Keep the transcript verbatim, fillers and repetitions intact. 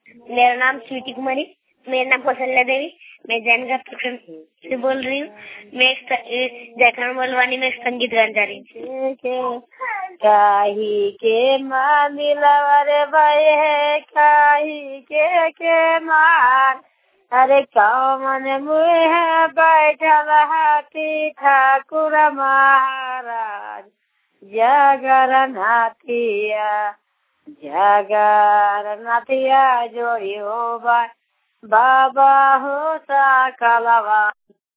मेरा नाम स्वीटी कुमारी, मेरा नाम कौशल्या देवी, मैं जैनगढ़ प्रखंड से बोल रही हूँ। मैं जयखंड बलवानी में संगीत गाने जा रही हूँ। काही के मार मिलावा रे भाई है, काही के के मार, अरे कौन मुँह बैठल हाथी ठाकुर महाराज, जगर नाथिया जगर नाथिया जोड़ी हो बाबा हो सा कलवा।